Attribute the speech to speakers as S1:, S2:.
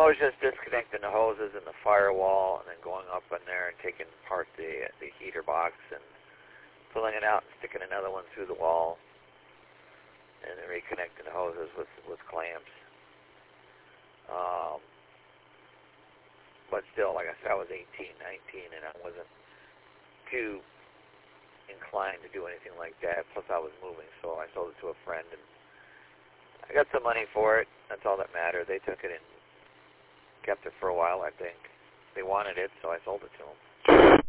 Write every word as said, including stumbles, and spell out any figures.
S1: was just disconnecting the hoses and the firewall, and then going up in there and taking apart the the heater box and pulling it out and sticking another one through the wall, and then reconnecting the hoses with with clamps. Um, but still, like I said, I was eighteen, nineteen, and I wasn't too inclined to do anything like that. Plus, I was moving, so I sold it to a friend, and I got some money for it. That's all that mattered. They took it and kept it for a while, I think. They wanted it, so I sold it to them.